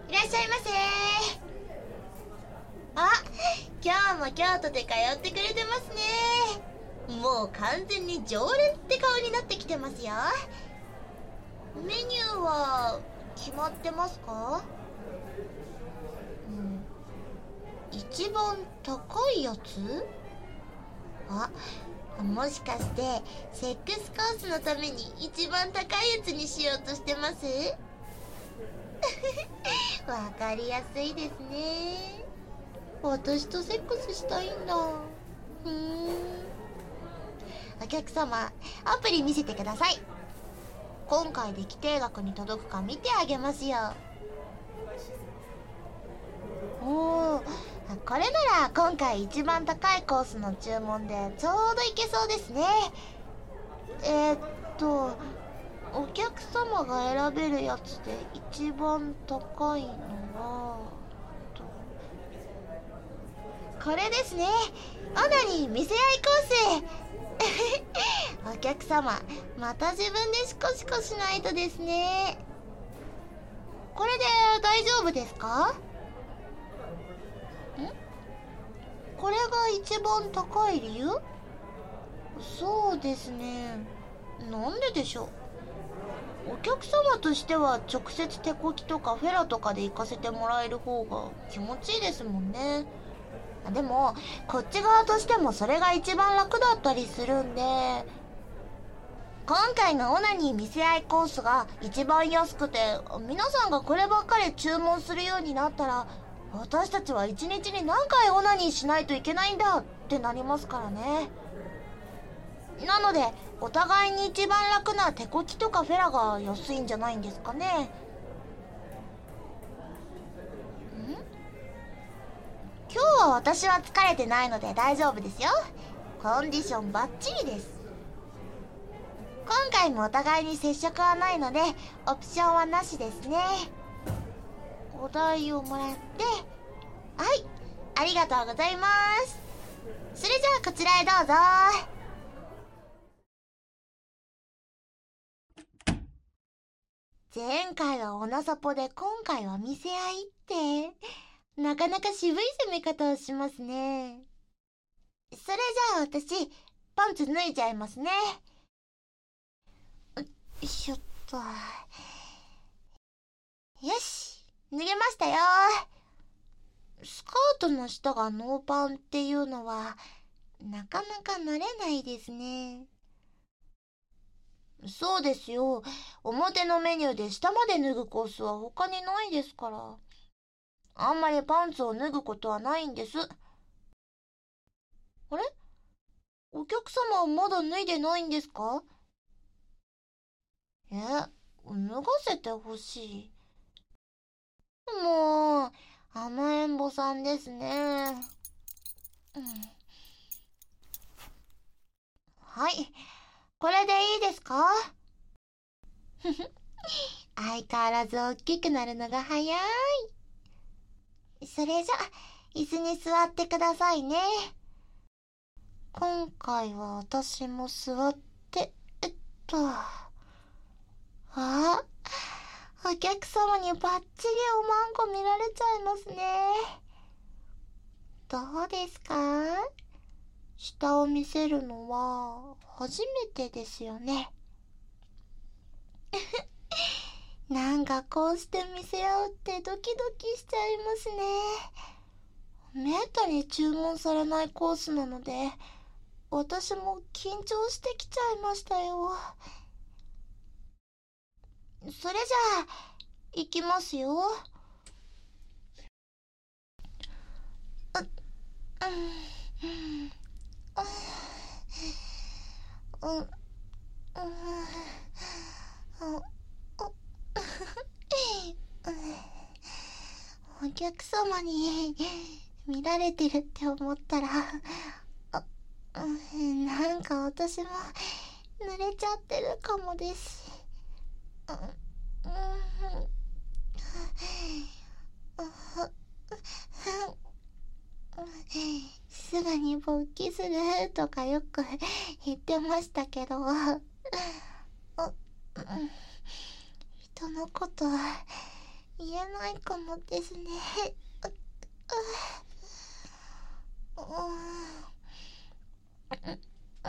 いらっしゃいませ。あ、今日も京都で通ってくれてますね。もう完全に常連って顔になってきてますよ。メニューは決まってますか？一番高いやつ？あ、もしかしてセックスコースのために一番高いやつにしようとしてます？わかりやすいですね。私とセックスしたいんだ。お客様、アプリ見せてください。今回で規定額に届くか見てあげますよ。おー、これなら今回一番高いコースの注文でちょうどいけそうですね。お客様が選べるやつで一番高いのはこれですね。オナニー見せ合いコース。お客様、また自分でシコシコしないとですね。これで大丈夫ですか？これが一番高い理由？そうですね。なんででしょう。お客様としては直接手こきとかフェラとかで行かせてもらえる方が気持ちいいですもんね。でもこっち側としてもそれが一番楽だったりするんで、今回のオナニー見せ合いコースが一番安くて、皆さんがこればっかり注文するようになったら、私たちは一日に何回オナニーしないといけないんだってなりますからね。なのでお互いに一番楽な手こきとかフェラが安いんじゃないんですかね。今日は私は疲れてないので大丈夫ですよ。コンディションバッチリです。今回もお互いに接触はないのでオプションはなしですね。お題をもらって、はい、ありがとうございます。それじゃあこちらへどうぞ。前回はオナサポで今回は見せ合いってなかなか渋い攻め方をしますね。それじゃあ私パンツ脱いじゃいますね。よいしょっと。よし、脱げましたよ。スカートの下がノーパンっていうのはなかなか慣れないですね。そうですよ。表のメニューで下まで脱ぐコースは他にないですから。あんまりパンツを脱ぐことはないんです。あれ？お客様はまだ脱いでないんですか？脱がせてほしい。もう、甘えん坊さんですね。はい、これでいいですか？相変わらず大きくなるのが早い。それじゃ、椅子に座ってくださいね。今回は私も座って、あ、お客様にバッチリおまんこ見られちゃいますね。どうですか？下を見せるのは初めてですよね。なんかこうして見せ合うってドキドキしちゃいますね。めったに注文されないコースなので、私も緊張してきちゃいましたよ。それじゃあ、行きますよ。お客様に見られてるって思ったら、なんか私も濡れちゃってるかもです。すぐに勃起するとかよく言ってましたけど、人のこと言えないかもですね。う、う、う、う、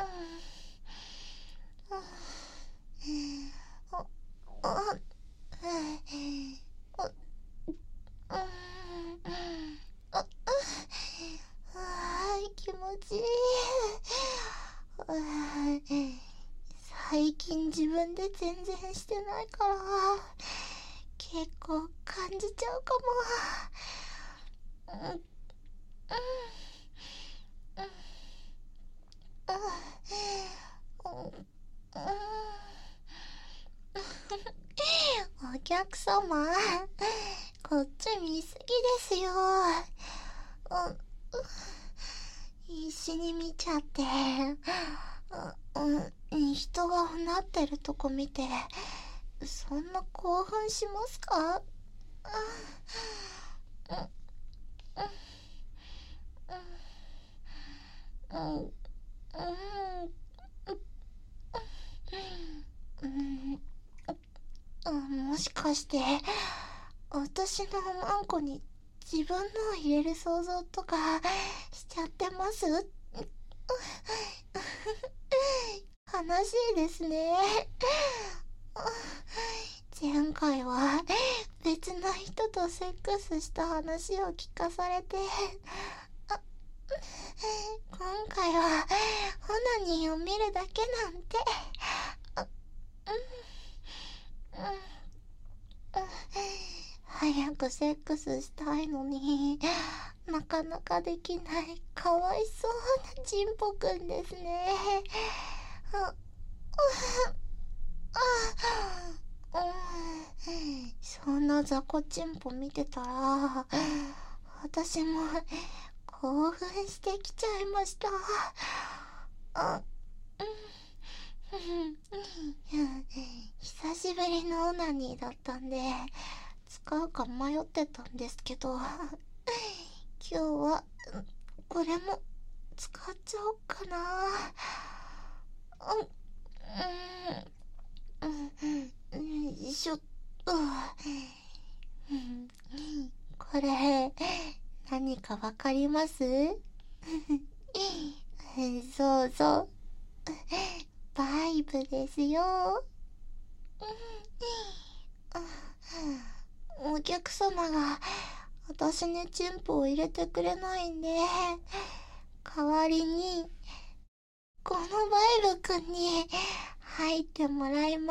気持ちいい。最近自分で全然してないから結構感じちゃうかも。お客様、こっち見すぎですよ。一緒に見ちゃって、人がうなってるとこ見てそんな興奮しますか？もしかして私のマンコに自分のを入れる想像とかしちゃってます？悲しいですね。前回は別の人とセックスした話を聞かされて、今回はオナニーを見るだけなんて。早くセックスしたいのになかなかできない、かわいそうなチンポくんですね。そんな雑魚チンポ見てたら私も興奮してきちゃいました。久しぶりのオナニーだったんで使うか迷ってたんですけど、今日はこれも使っちゃおうかな。しょっと、これ何かわかります？そうそう、バイブですよ。お客様が私にチンポを入れてくれないんで、代わりにこのバイブくんに入ってもらいます。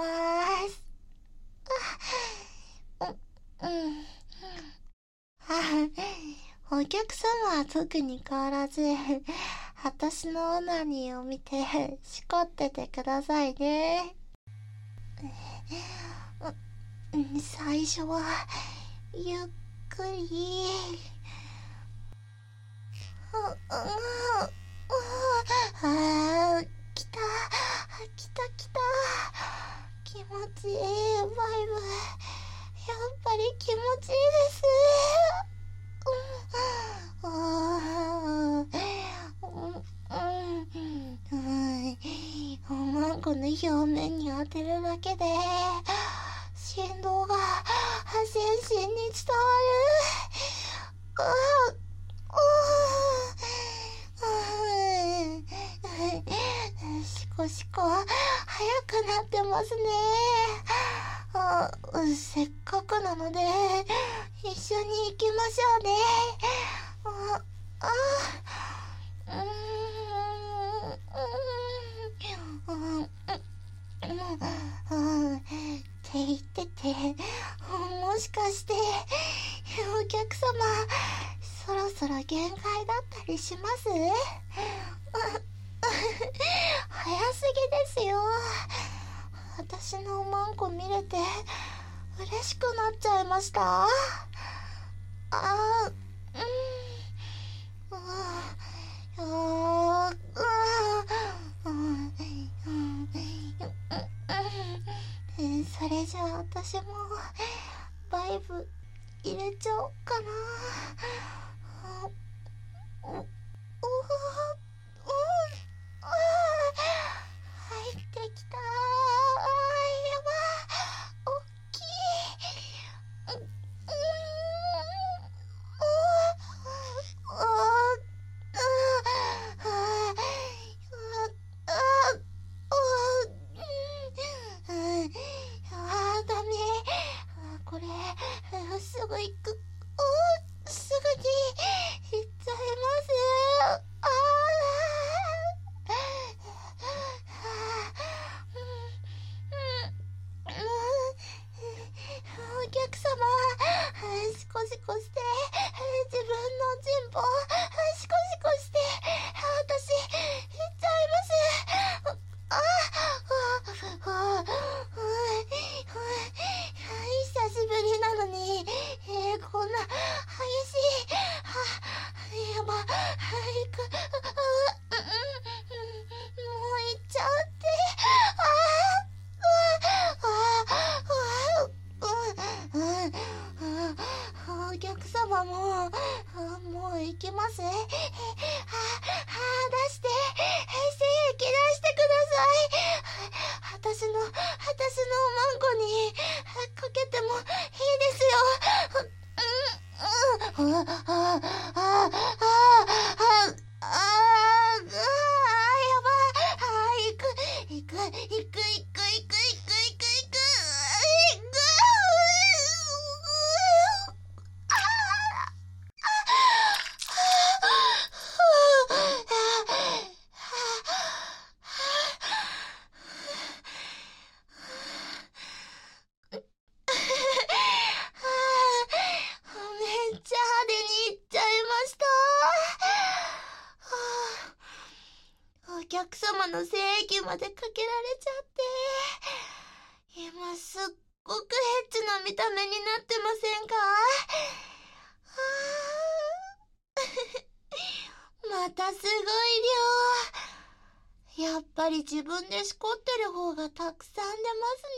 お客様は特に変わらず私のオナニーを見てしこっててくださいね。最初はゆっくり。来た来た。気持ちいいバイブ、やっぱり気持ちいいです。マンコの表面に当てるだけで振動が全身に伝わる。シコシコ早くなってますね。せっかくなので一緒に行きましょうね。って言ってて、もしかしてお客様そろそろ限界だったりします？早すぎですよ。私のマンコ見れて嬉しくなっちゃいました。それじゃあ私もバイブ入れちゃおうかな。入ってきた。やば、おっきい。 ダメ。これすぐ行く。すぐに行っちゃいます。お客様、シコシコして、自分のチンポシコシコして、私行っちゃいます。久しぶりなのに、こんな激しい、やば、行く、もう行っちゃって、お客様もう行きます。出して、精液出してください。私のおまんこにかけてもいいですよ。やばい。行く。めっちゃ派手に行っちゃいました。お客様の精液までかけられちゃって、今すっごくエッチな見た目になってませんか？またすごい量。やっぱり自分でしこってる方がたくさん出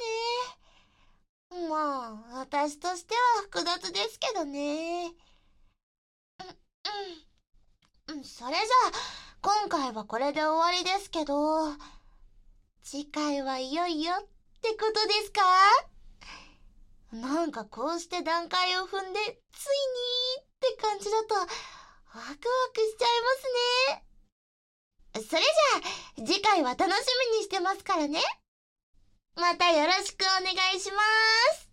ますね。まあ、私としては複雑ですけどね。それじゃあ、今回はこれで終わりですけど、次回はいよいよってことですか？なんかこうして段階を踏んで、ついにって感じだと、ワクワクしちゃいますね。それじゃあ、次回は楽しみにしてますからね。またよろしくお願いします。